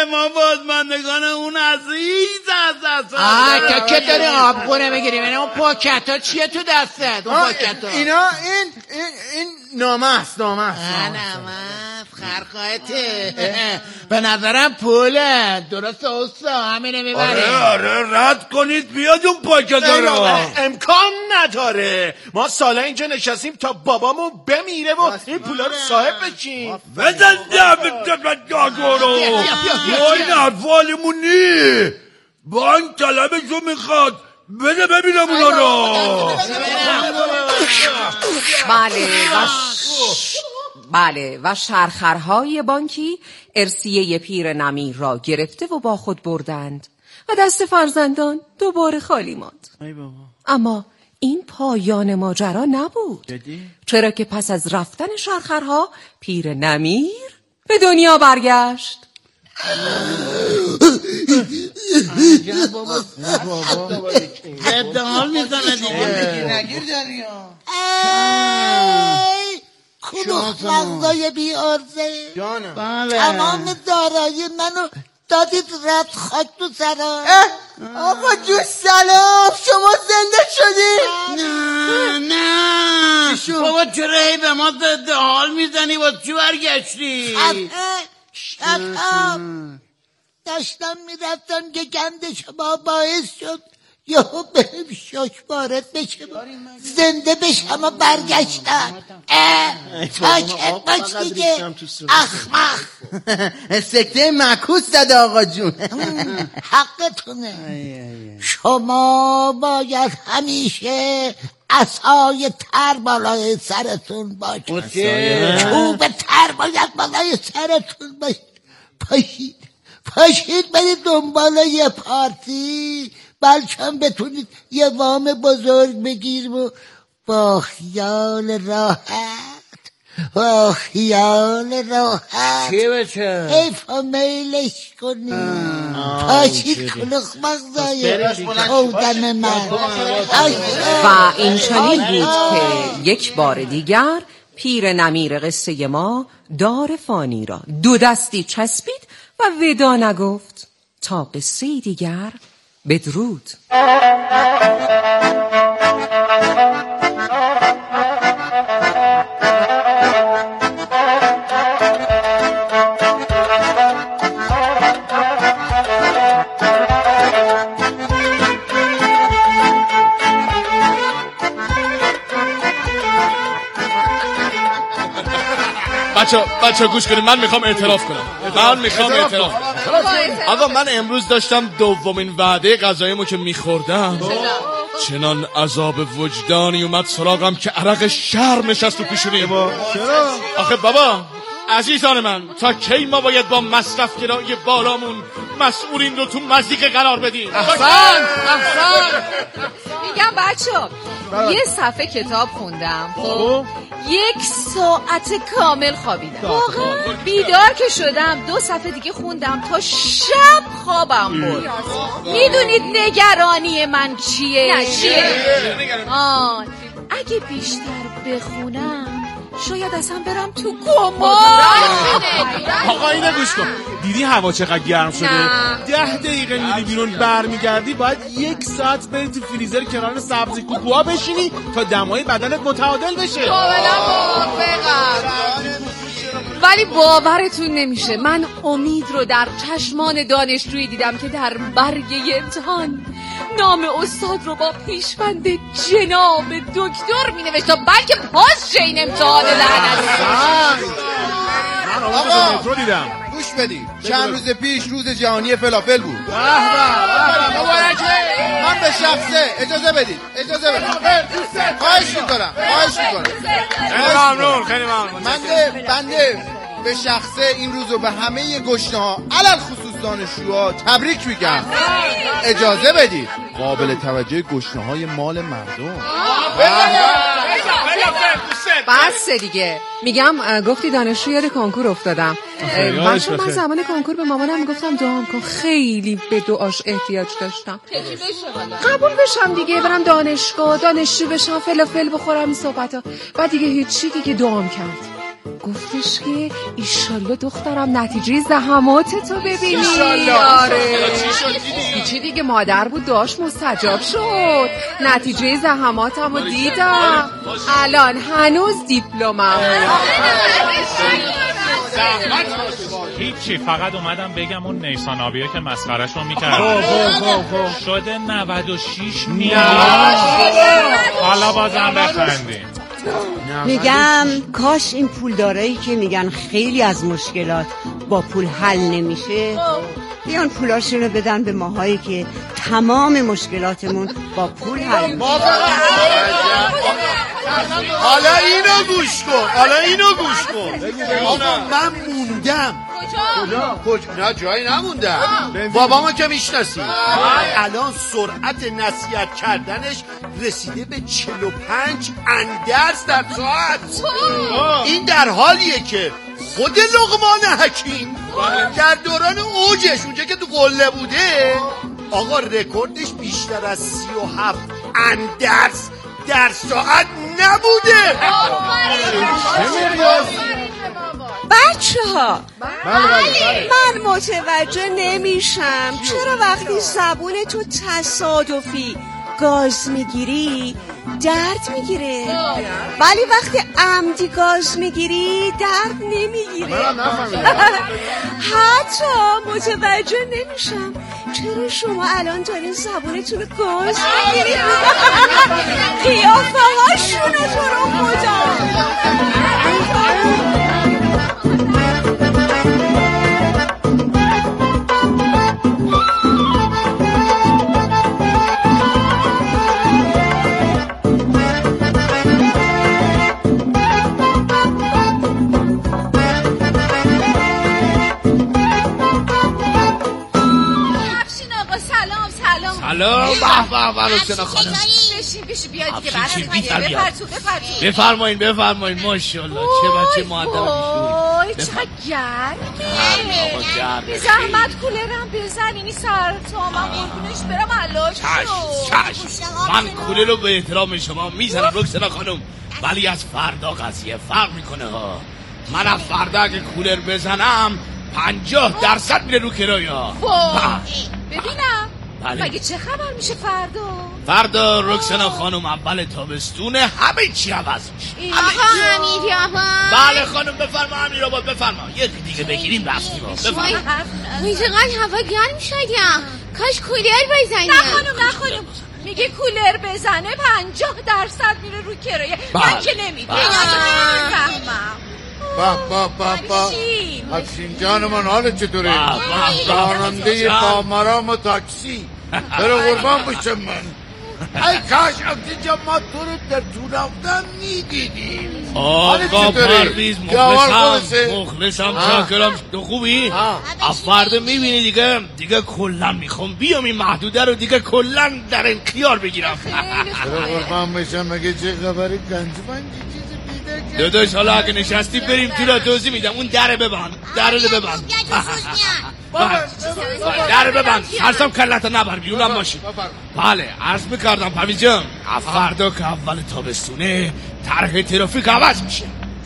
ما بازماندگان اون عزیز از که داری آبگونه میگیریم. این اون پاکت ها چیه تو دستت؟ اون پاکت ها اینا این نامه است. نامه خرخواهته. به نظرم پوله. درست اوستا همینه میبریم. آره رد کنید بیاد اون پاکت رو. امکان نداره. ما سالا اینجا نشستیم تا بابامون بمیره و این پولا رو صاحب بشیم. بزن داگورو. این حرفالمونی. بانک طلبشو میخواد. بده ببینم اونا رو. بله و شرخرهای بانکی ارثیه پیر نمیر را گرفته و با خود بردند و دست فرزندان دوباره خالی ماند. اما این پایان ماجرا نبود، چرا که پس از رفتن شرخرها پیر نمیر به دنیا برگشت. ضد حال میزنه دیگه. نگیر دریا کلوخ مغزای بی عرضه. بله. تمام دارایی منو دادید رد خاک تو سرا. آقا جو سلام، شما زنده شدی؟ نه بابا چرا هی به ما ضد حال میزنی؟ با چی برگشتی؟ شب داشتم میرفتم که گند شما باعث شد یهو بهم شاک وارد بشه زنده بشم و برگشتم. ساکت باش دیگه اخمخ. سکته معکوس زده آقا جون. حقتونه. شما باید همیشه عصای تر بالای سرتون باشه. چوب تر باید بالای سرتون باشه. پاشید برید دنبال یه پارتی بلکه بتونید یه وام بزرگ بگیر و با خیال راحت چی بچه؟ حیفا میلش کنید. پاشید کلوخ مغزای خودم من. و این چنین بود که یک بار دیگر پیر نمیر قصه ما دار فانی را دو دستی چسبید و ودا نگفت تا قصه دیگر. بدرود. بچه گوش کنید، من میخوام اعتراف کنم. آقا من امروز داشتم دومین وعده غذاییمو که میخوردم چنان عذاب وجدانی اومد سراغم که عرق شرم نشست تو پیشونیم. چرا؟ آخه بابا عزیزان من، تا کی ما باید با مصرف گرایی بالامون مسئولین رو تو مزیق قرار بدیم؟ احسن. میگم بچه یه صفحه کتاب خوندم، خب 1 ساعت کامل خوابیدم. واقعا بیدار که شدم 2 صفحه دیگه خوندم تا شب خوابم برد. میدونید نگرانی من چیه؟ اگه بیشتر بخونم شاید اصلا برم تو کما. آقا اینو گوش کن. دیدی هوا چقدر گرم شده؟ 10 دقیقه میری بیرون برمیگردی باید 1 ساعت بری تو فریزر کنار سبزی کوکوها بشینی تا دمای بدنت متعادل بشه. کاملا موافقم. ولی باورتون نمیشه من امید رو در چشمان دانشجویی دیدم که در برگه امتحان نام استاد رو با پیشوند جناب دکتر می نوشت تا بلکه پاس این امتحان لعنتی. آقا گوش بدید، چند روز پیش روز جهانی فلافل بود. مبارکه. من به شخصه اجازه بدید. خواهش میکنم. خیلی ممنون. بنده به شخصه این روزو به همه گشنه‌ها علل خصوص دانشجوها تبریک میگم. اجازه بدید. قابل توجه گشنه‌های مال مردم. بس دیگه. میگم گفتی دانشجو یاد کنکور افتادم. بچه من زمان کنکور به مامانم میگفتم دعام کن، خیلی به دعاش احتیاج داشتم. قبول بشم دیگه، برم دانشگاه، دانشجو بشم، فلافل بخورم، این صحبت ها. بعد دیگه هیچی دیگه دعام کرد. گفتش که ایشالله دخترم نتیجه زحمات تو ببینی. آره چی دیگه مادر بود داشت مستجاب شد. نتیجه زحماتم رو دیدم. الان هنوز دیپلمم. هیچی، فقط اومدم بگم اون نیسان آبیا که مسخره‌شو میکرد شده 96 میلیون. حالا بازم بخندیم. میگم کاش این پولدارایی که میگن خیلی از مشکلات با پول حل نمیشه بیان پولاشونو بدن به ماهایی که تمام مشکلاتمون با پول حل میشه. حالا اینو گوش کن. آقا من موندم. کجا؟ نه جایی نموندم. بابامو که میشناسی. الان سرعت نصیحت کردنش رسیده به 45 اندرس در ساعت. این در حالیه که خود لقمان حکیم در دوران اوجش اونجا که تو قله بوده آقا رکوردش بیشتر از 37 اندرس در ساعت نبوده. بچه‌ها من متوجه نمیشم چرا وقتی زبون تو تصادفی گاز میگیری درد میگیره ولی وقتی عمدی گاز میگیری درد نمیگیره. حتی متوجه نمیشم چرا شما الان دارین زبونتون رو گاز میگیرید. قیافه هاشونه تو رو خدا. بشین بیاید که بعد بفرمایین ماشاءالله چه بچه مؤدبی. چقدر گرمه. زحمت کولرم بزن اینی سرطان من قربونش برم علاج شد. من کولر رو به احترام شما میزنم رکسانا خانم ولی از فردا قضیه فرق میکنه ها. من از فردا اگه کولر بزنم 50% میره رو کرایه. ببینم مگه چه خبر میشه فردا رکسانا خانم اول تابستونه همه چی عوض میشه. آقا امیر آباد. بله خانم بفرما امیر آباد بفرما. یکی دیگه بگیریم رفتیم. بفرما. چقدر هوا گرم شد یا کاش کولر بزنیم. نه خانم میگه کولر بزنه 50% میره رو کرایه. من که نمیدونم. افشین جان من حالت چطوره؟ راننده با مرام و تاکسی برو قربان بشم من. ای کاش افشین جان ما تو رو در تو رفتن میدیدیم. آقا پرویز مخلصم شاکرم. تو خوبی؟ افرده میبینی دیگه کلن میخوام بیام این محدوده رو دیگه کلن در انخیار بگیرم. برو قربان بشم مگه چه خبری گنجمندی داداش حالا اگه نشستی بریم تو را توضیح میدم. اون در ببند در ببند سرسام کلتا نبر بیرونم باشی. بله عرض میکردم پرویز جان فردا که اول تابستونه طرح ترافیک عوض میشه.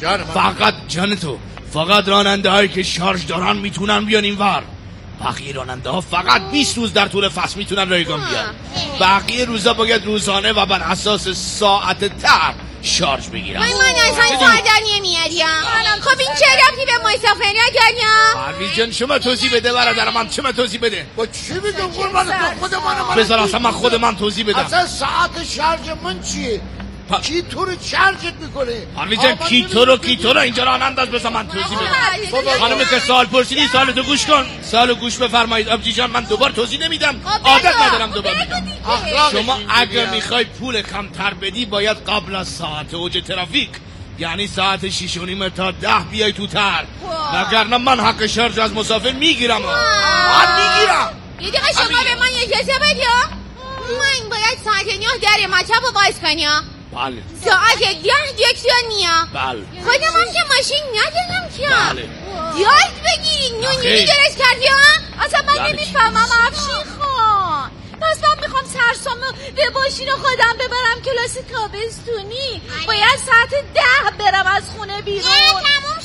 فقط راننده هایی که شارژ دارن میتونن بیان این ور. بقیه راننده ها فقط 20 روز در طول فصل میتونن رایگان بیان. بقیه روزا باید روزانه و بر اساس ساعت طرح شارژ بگیرم. من اصلا ساعت نمیاریم. خب این چه ربطی به مسافری داریم؟ پرویز جان شما توضیح بده برادر من. شما توضیح بده. با چی بگم قربان خود من بذار اصلا من خود من توضیح بدم. اصلا ساعت شارژ من چیه؟ کی تو رو شارژت میکنه؟ پرویز جان کی تو رو اینجا راننده است. بذار من توضیح بدم. خانم که سوال پرسیدی سوالتو گوش کن. سوالو گوش بفرمایید. آبجی جان من دوبار توضیح نمیدم. عادت ندارم دوبار میگم. شما اگه میخوای پول کمتر بدی باید قبل از ساعت اوج ترافیک یعنی ساعت 6:30 تا 10 بیای تو تر. وگرنه من حق شارژ از مسافر میگیرم. یه دقیقه شما به من اجازه بدید. من باید ساعت 9 در مطب رو باز کنم. بله. ساعت 10 دکترانیا. بله. خودم هم که ماشین ندارم که. بله. یاد بگیرین نونی درست کردی ها؟ اصلا من نمیفهمم افشین خان. پس من میخوام سرسامو به ماشین خودم ببرم کلاس تابستونی. باید ساعت 10 برم از خونه بیرون. تموم شد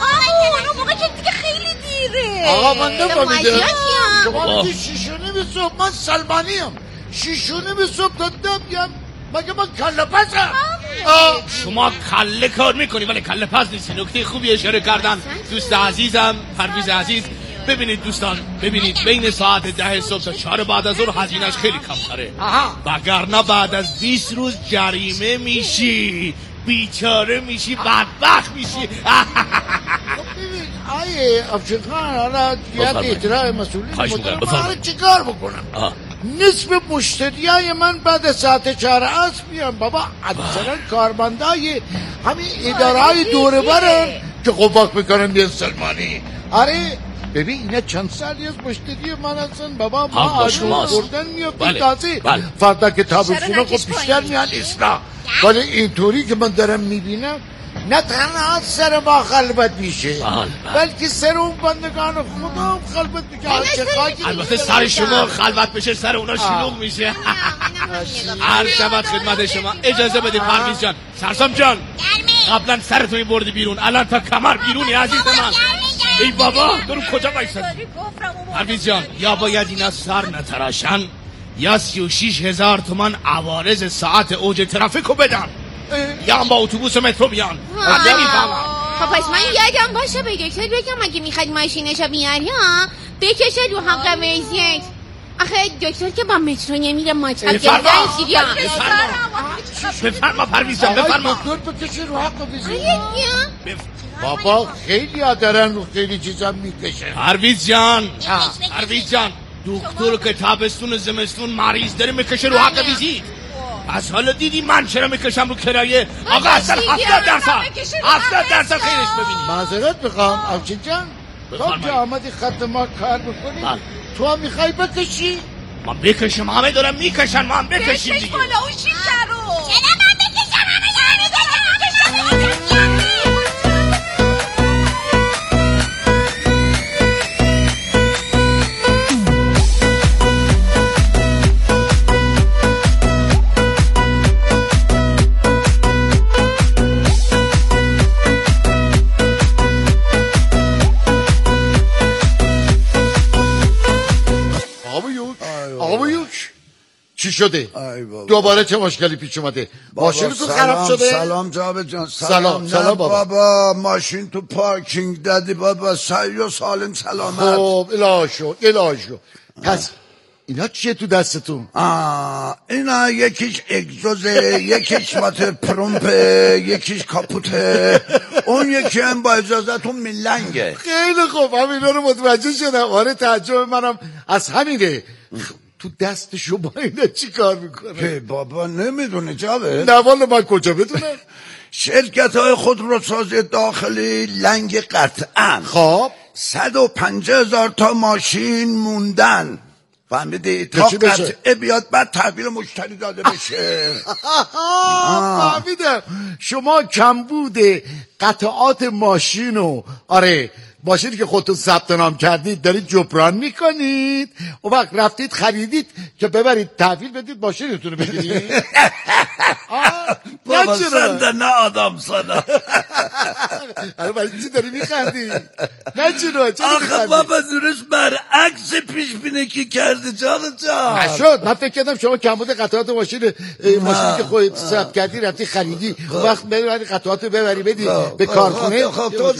اون موقع که دیگه خیلی دیره. آقا من نفهمیدم شما میگی شیشونی به صبح، من سلمانیم. شیشونی به صبح تا دم مگه من کله پسم؟ شما کله کار میکنی ولی کله پس نیستی. نکته خوبی اشاره کردن دوست عزیزم پرویز عزیز. ببینید دوستان، ببینید بین ساعت 10 صبح تا 4 بعد از ظهر هزینه‌اش خیلی کمتره، وگرنه بعد از 20 روز جریمه میشی، بیچاره میشی، بدبخت میشی. ببین آیه افشخان، حالا یاد اطلاع مسئولین مطلب چیکار بکنم؟ نصف مشتریای من بعد ساعت 4 عصر میان بابا. اکثرا کارمندای همین اداره های دوره برن که قفاق میکنن بیان سلمانی. آره ببین اینا چند سالی از مشتری من هستن بابا. ما آشون بردن میاد تازه فردا که تابستونا خب بیشتر میان اصلا. ولی اینطوری که من دارم میبینم نه تنها سر ما خلبت میشه بلکه سر اون بندگان خدا هم خلبت میشه. البته سر شما خلبت بشه سر اونا شلوغ میشه. هر شبت خدمت شما. اجازه بدید پرویز جان. سرسام جان قبلا سرتو میبردی بیرون، الان تا کمر بیرونی عزیز من. ای بابا تو رو کجا بایستدی؟ پرویز جان یا باید اینا سر نتراشن یا 36,000 تومان عوارض ساعت اوج ترافیکو بدن یا هم با اتوبوس مترو بیان. خب پس من یادم باشه به دکتر بگم اگه میخواد ماشینشو بیاری بکشه رو حق وضعیت. آخه دکتر که با مترو نمیره ماچک گردن سیبیا. بفرما پرویز جان بفرما. دکتر بکشه رو حق وضعیت. بابا خیلی ها دارن رو خیلی چیزا میکشه. پرویز جان دکتر که تابستون زمستون مریض داره میکشه رو حق ویزیت. از حالا دیدی من چرا میکشم رو کرایه؟ آقا اصلا 70% خیرش ببینی. معذرت میخوام افشین جان، تو که آمدی خط ما کار بکنی تو هم میخوای بکشی؟ من بکشم، همه دارم میکشن، ما هم بکشیم دیگه. بکش بالا اون شیشه رو. چرا من بکشم؟ همه دارم میکشم. چی شده؟ دوباره چه مشکلی پیش اومده؟ ماشین تو خراب شده؟ سلام جاوید جان. سلام بابا ماشین تو پارکینگ دادی بابا. صحیح و سالم سلامت. خب الهی شو. پس اینا چیه تو دستتون؟ اینا یکیش اگزوزه، یکیش مات پرومپه، یکیش کاپوته، اون یکی هم با اجازتون میلنگه. خیلی خوب همینا رو متوجه شدم. آره تعجب منم از همینه. تو دست شما اینا چی کار میکنه؟ که بابا نمیدونه جاوید. نه والا من کجا بدونم؟ شرکت های خودروسازی داخلی لنگ قطعا. خب 150,000 تا ماشین موندن، فهمیدی؟ تا قطعه بیاد بعد تحویل مشتری داده بشه. فهمیدم. شما کمبود قطعات ماشینو ماشینی که خودتون ثبت نام کردید دارید جبران میکنید، اون وقت رفتید خریدید که ببرید تحویل بدید ماشینتون رو بگیرید. بابا سنده نه آدم ساده. برای چی داری میخندی؟ نه چرا آخه بابا زورش برعکس پیش بینی که کرده جان. نشد. من فکر کردم شما کمبود قطعات ماشینی که خودت ثبت کردی رفتی خریدی، اون وقت ببری قطعات رو ببری بدی به کارخونه. خب تو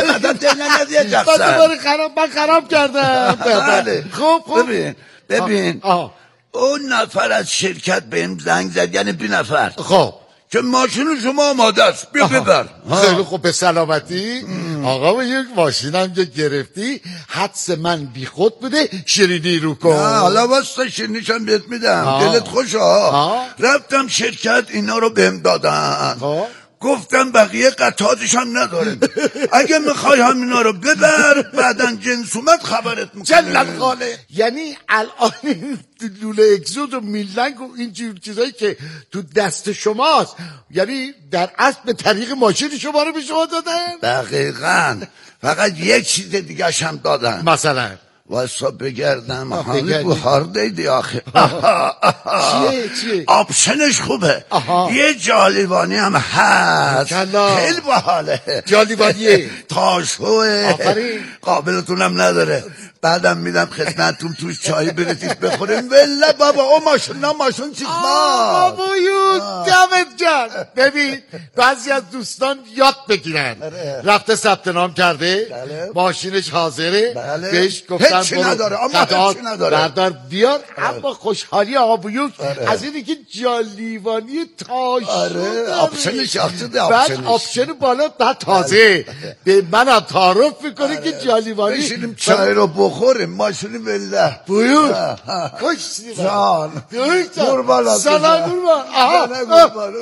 من خراب کردم. خب ببین اون نفر از شرکت بهم زنگ زد، یعنی 2 نفر. خب که ماشین شما آماده است، بیا ببر. خیلی خوب به سلامتی. آقا یک ماشینم که گرفتی حدس من بی خود بوده، شیرینی رو کن. نه حالا واسه شیرینیشم بهت میدم. دلت خوشه. رفتم شرکت اینا رو بهم دادن. گفتم بقیه قطعاتش هم نداره، اگه میخوای همینا رو ببر، بعدن جنس اومد خبرت میکنه. جلت خاله. یعنی الان لوله اگزوز و میلنگ و این چیزایی که تو دست شماست، یعنی در اصل به طریق ماشین شما رو به شما دادن؟ دقیقاً. فقط یک چیز دیگه هم دادن. مثلا واسا بگردم حالی بخار دیدی آخه چیه؟ آپشنش خوبه یه جالیوانی هم هست خیلی باحاله جالیوانیه تاشوه قابلتونم نداره بعدم میدم خدمتتون توش چای بریزید بخوریم وله بابا او ماشون چیز بابایو دمت گرم. ببین بعضی از دوستان یاد بگیرن رفته ثبت نام کرده ماشینش حاضره بهش گفتن هیچی نداره اما هیچی نداره بردار بیار اما خوشحالی آقا بیوک از اینی که جالیوانی تاشو آپشنش بعد آپشن بالا بعد تازه به منم تعارف میکنه که جالیوانی بشینیم چای رو بخوریم ماشونی بالله بیوک کشتی جان قربان سلام قربان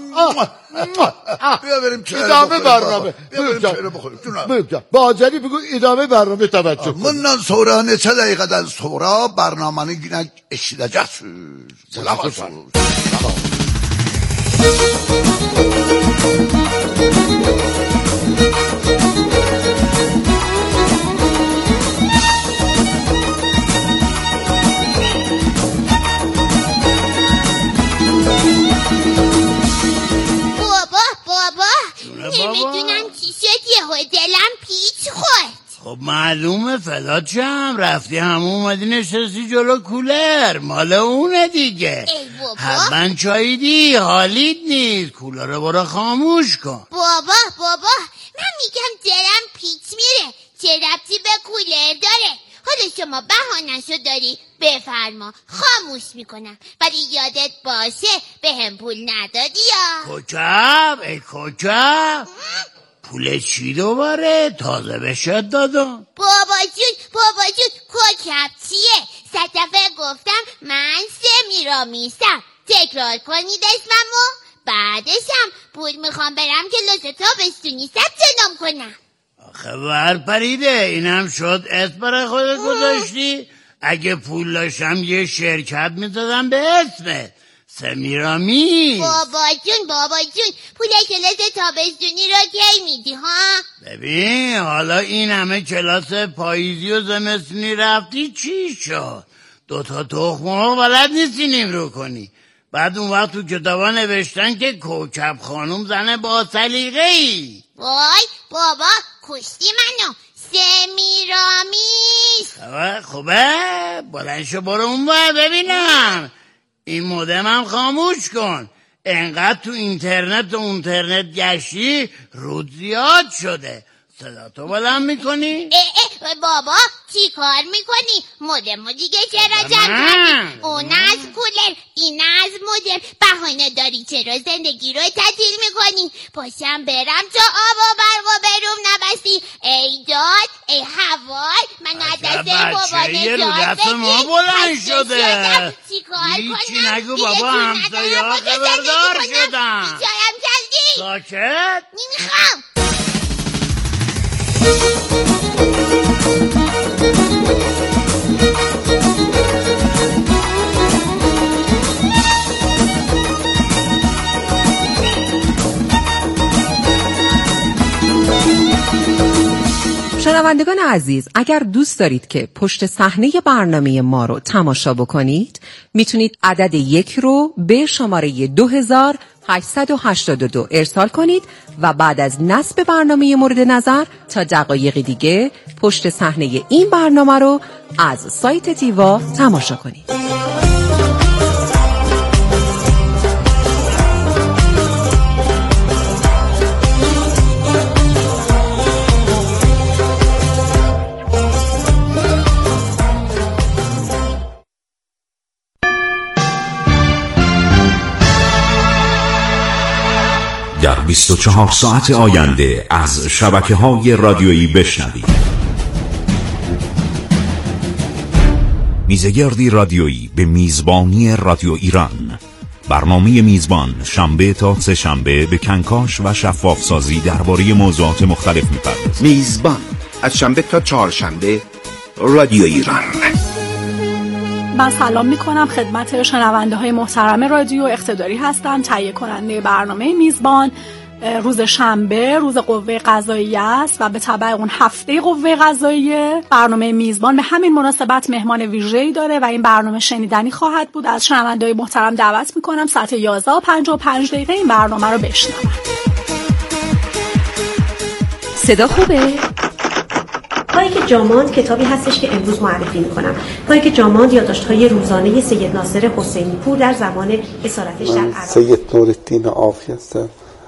بیا بریم چای ادامه برنامه با آجری بگو ادامه برنامه توجه Bundan sonra neçə dəqiqədən sonra bərnamanı yine eşidəcəksiniz. Selam olsun. بابا نمیدونم چی شد یهو دلم پیچ خورد. خب معلومه فدات شم رفتی همون اومدی نشستی جلو کولر مال اونه دیگه حتما چاییدی حالیت نیست کولر رو برو خاموش کن. بابا من میگم دلم پیچ میره چه ربطی به کولر داره حالا شما بهانه‌شو داری بفرما خاموش میکنم ولی یادت باشه به هم پول ندادی یا کوچب پول چی دوباره تازه بشد دادم بابا جون کوکب چیه 100 دفعه گفتم من سمیرامیسم تکرار کنید اسممو بعدشم پول میخوام برم که لوس تابستونی ثبت نام کنم. آخه ورپریده اینم شد اسم برای خودت گذاشتی اگه پول داشتم یه شرکت میزدم به اسمت سمیرامیس. بابا جون پول کلاس تابستونی رو کی میدی ها؟ ببین حالا این همه کلاس پاییزی و زمستونی رفتی چی شد 2 تخم مرغ بلد نیستی نیمرو کنی بعد اون وقت تو کتابا نوشتن که کوکب خانوم زنه با سلیقه‌ای. وای بابا کشتی منو سمیرامیس. خوبه بلند شو برو اون باید ببینم این مودمم خاموش کن انقدر تو اینترنت گشتی رود زیاد شده صدا تو بلند میکنی؟ بابا چی کار میکنی؟ مودمو دیگه چرا جمع کردی؟ اون از کولر این از مودم بهانه داری چرا زندگی رو تعطیل میکنی؟ پاشم برم تا آب و برق و بروم نبستی ای داد ای هوای من از دست بابا نجات ما بلند شده چی کار کنم؟ هیچی نگو بابا همسایه ها خبردار شدن بیچارم جلدی ساکت نمیخوام. شنوندگان عزیز اگر دوست دارید که پشت صحنه برنامه ما رو تماشا بکنید میتونید عدد 1 رو به شماره 2882 ارسال کنید و بعد از نصب برنامه مورد نظر تا دقایق دیگه پشت صحنه این برنامه رو از سایت تیوا تماشا کنید. در 24 ساعت آینده از شبکه‌های رادیویی بشنوید. میزگردی رادیویی به میزبانی رادیو ایران. برنامه میزبان شنبه تا سه شنبه به کنکاش و شفاف سازی درباره موضوعات مختلف می‌پردازد. میزبان از شنبه تا چهارشنبه رادیو ایران. من سلام میکنم خدمت شنونده های محترم رادیو اقتداری هستم تهیه کننده برنامه میزبان روز شنبه روز قوه قضاییه است و به تبع اون هفته قوه قضاییه برنامه میزبان به همین مناسبت مهمان ویژه‌ای داره و این برنامه شنیدنی خواهد بود. از شنونده‌های محترم دعوت میکنم ساعت 11:55 این برنامه رو بشنوند. صدا خوبه؟ تاریک جاماند کتابی هستش که امروز معرفی میکنم. تاریک جاماند یادداشت‌های روزانه سید ناصر حسینی پور در زمان اسارتش در عراق. سید نورالدین آقی هستم.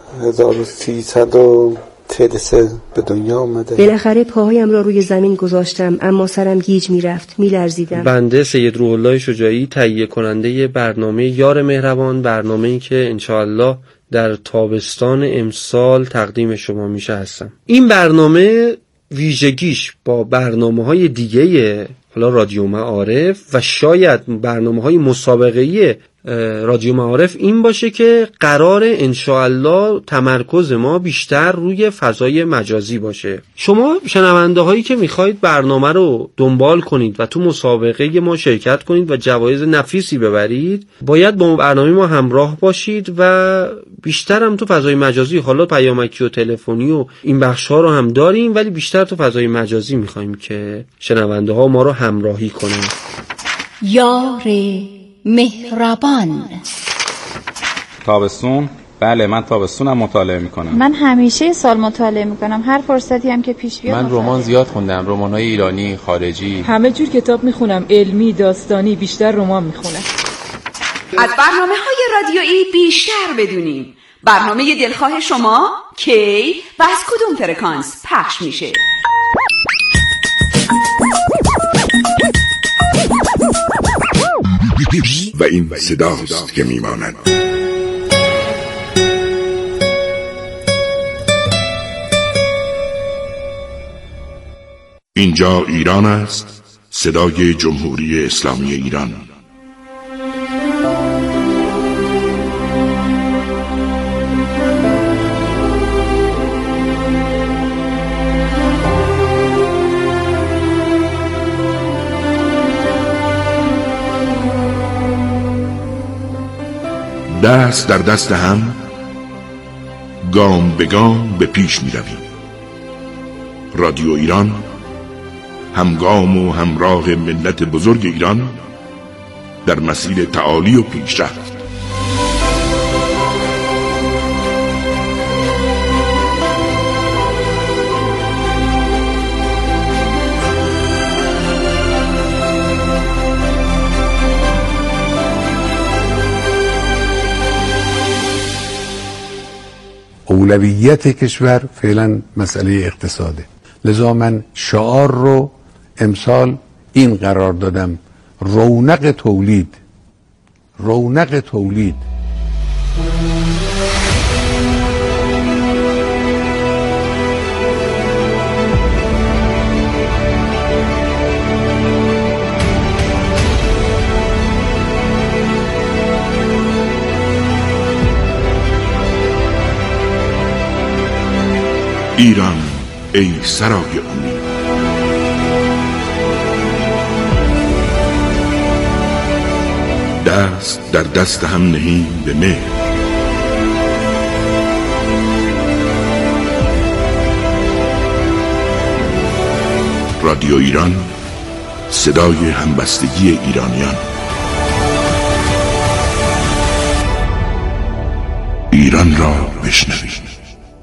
1333 به دنیا آمده. بالاخره پاهایم را روی زمین گذاشتم اما سرم گیج میرفت، میلرزیدم. بنده سید روح الله شجاعی تهیه کننده برنامه یار مهربان، برنامه‌ای که انشاءالله در تابستان امسال تقدیم شما میشه هستم. این برنامه ویژگیش با برنامه‌های دیگه حالا رادیو معارف و شاید برنامه‌های مسابقه‌ای رادیو معارف این باشه که قرار انشاءالله تمرکز ما بیشتر روی فضای مجازی باشه. شما شنونده هایی که میخواید برنامه رو دنبال کنید و تو مسابقه ما شرکت کنید و جوایز نفیسی ببرید، باید با برنامه ما همراه باشید و بیشتر هم تو فضای مجازی، حالا پیامکی و تلفنی و این بخش ها رو هم داریم ولی بیشتر تو فضای مجازی میخوایم که شنونده ها ما رو همراهی کنن. یار مهربان. تابستون؟ بله من تابستونم مطالعه میکنم. من همیشه سال مطالعه میکنم، هر فرصتی هم که پیش بیاد. من رمان زیاد خوندم، رمان‌های ایرانی، خارجی. همه جور کتاب میخونم، علمی، داستانی، بیشتر رمان میخونم. از برنامه‌های رادیویی بیشتر بدونیم. برنامه دلخواه شما کی و از کدوم فرکانس پخش میشه؟ و این صداست که میماند. اینجا ایران است، صدای جمهوری اسلامی ایران. دست در دست هم گام به گام به پیش می رویم. رادیو ایران همگام و همراه ملت بزرگ ایران در مسیر تعالی و پیشرفت. اولویت کشور فعلا مسئله اقتصاده، لذا من شعار رو امسال این قرار دادم: رونق تولید. رونق تولید. ایران ای سرای امید. دست در دست هم نهیم به مهر. رادیو ایران، صدای همبستگی ایرانیان. ایران را بشنوید.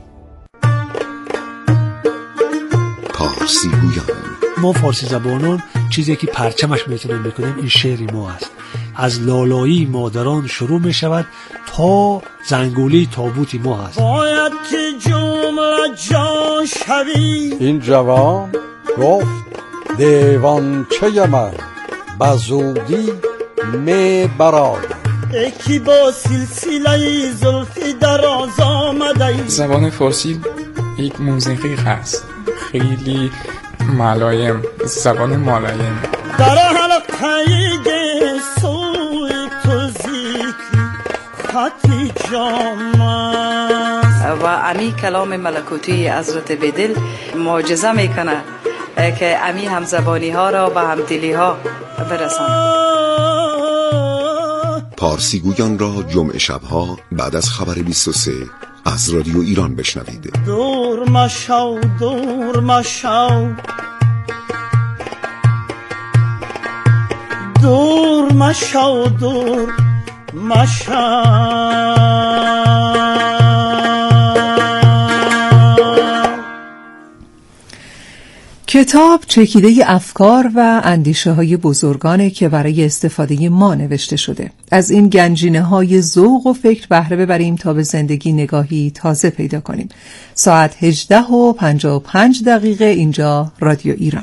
فارسی گویان. ما فارسی زبانان چیزی که پرچمش میتونیم بکنیم این شعر ما است. از لالایی مادران شروع می شود تا زنگولی تابوت ما است. باید که جمله جا شوی. این جوان گفت دیوانچه من بزودی می براد. یکی با سلسله زلفی دراز آمده. زبان فارسی یک موسیقی هست خیلی ملایم، زبان ملایم. در حلقه سوی تو ذکری خطی جام و امی کلام ملکوتی حضرت بدل معجزه میکنه که امی همزبانی ها را به همدلی ها برساند. پارسی گویان را جمعه شبها بعد از خبر 23 از رادیو ایران بشنوید. دور مشو دور مشو دور مشو دور مشو. کتاب چکیده افکار و اندیشه های بزرگانه که برای استفاده ما نوشته شده. از این گنجینه های ذوق و فکر بهره ببریم تا به زندگی نگاهی تازه پیدا کنیم. ساعت 18:55 اینجا رادیو ایران.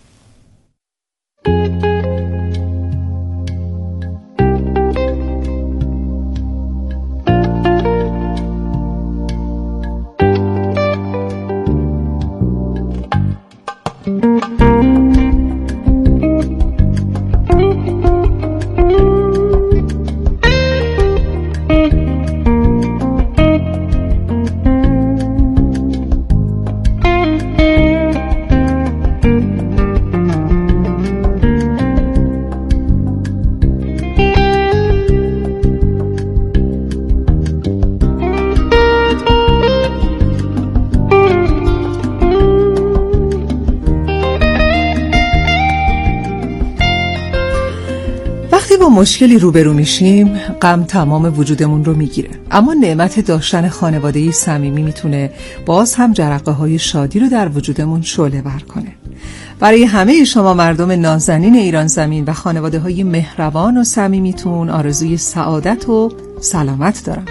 مشکلی روبرو میشیم، غم تمام وجودمون رو میگیره، اما نعمت داشتن خانواده‌ای صمیمی میتونه باز هم جرقه‌های شادی رو در وجودمون شعله‌ور کنه. برای همه شما مردم نازنین ایران زمین و خانواده‌های مهربان و صمیمیتون آرزوی سعادت و سلامت دارم.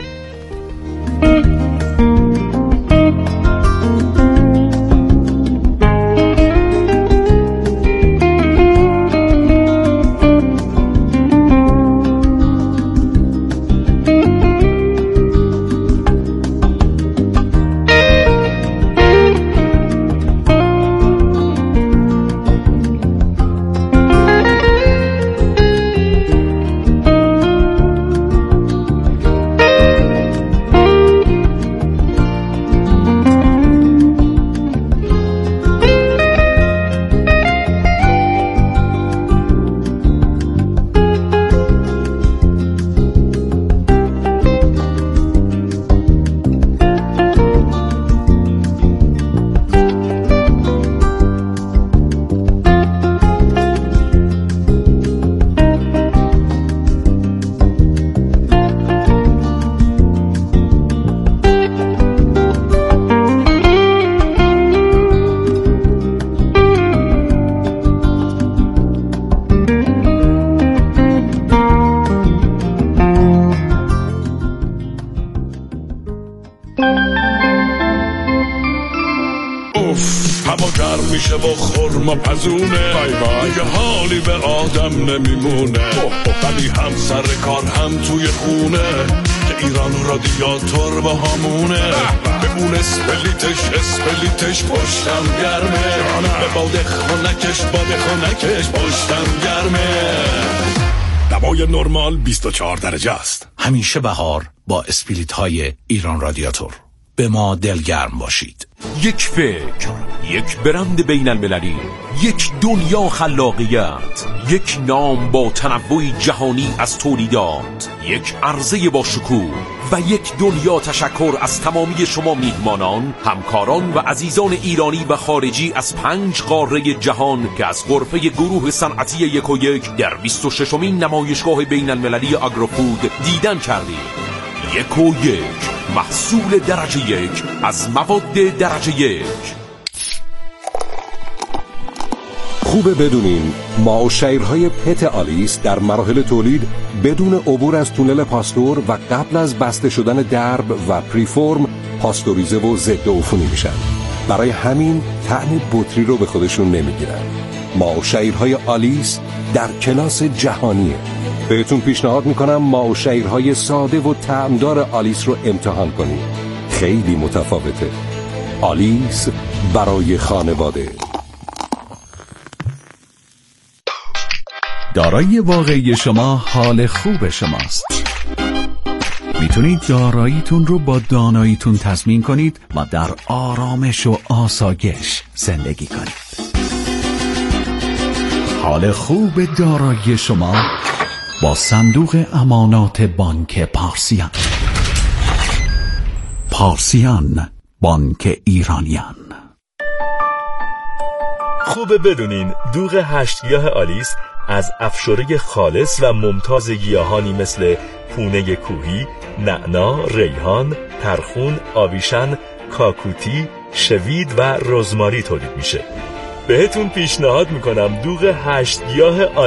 میشه با خورما پزونه دیگه حالی به آدم نمیمونه ولی هم سر کار هم توی خونه که ایران رادیاتور با همونه به اون اسپلیتش پشتم گرمه به باد خونکش پشتم گرمه. دمای نرمال 24 درجه است. همیشه بهار با اسپلیت های ایران رادیاتور. به ما دلگرم باشید. یک فکر، یک برند بین المللی، یک دنیا خلاقیت، یک نام با تنوعی جهانی از تولیدات، یک عرضه با شکوه و یک دنیا تشکر از تمامی شما میهمانان، همکاران و عزیزان ایرانی و خارجی از 5 قاره جهان که از غرفه گروه صنعتی 1&1 در 26مین نمایشگاه بین المللی آگروفود دیدن کردید. 1&1 محصول درجه 1 از مواد درجه 1. خوبه بدونین ما و شیرهای پت آلیس در مراحل تولید بدون عبور از تونل پاستور و قبل از بسته شدن درب و پریفورم پاستوریزه و ضد عفونی میشن. برای همین طعم بطری رو به خودشون نمیگیرن. ما و شیرهای آلیس در کلاس جهانیه. بهتون پیشنهاد میکنم ما و شیرهای ساده و طعمدار آلیس رو امتحان کنید. خیلی متفاوته. آلیس برای خانواده. دارایی واقعی شما حال خوب شماست. میتونید داراییتون رو با داناییتون تضمین کنید و در آرامش و آسایش زندگی کنید. حال خوب دارایی شما با صندوق امانات بانک پارسیان. پارسیان، بانک ایرانیان. خوبه بدونین دوغ 8 گیاه آلیس از افشوره خالص و ممتاز گیاهانی مثل پونه کوهی، نعنا، ریحان، ترخون، آویشن، کاکوتی، شوید و رزماری تولید میشه. بهتون پیشنهاد میکنم دوغ 8 گیاه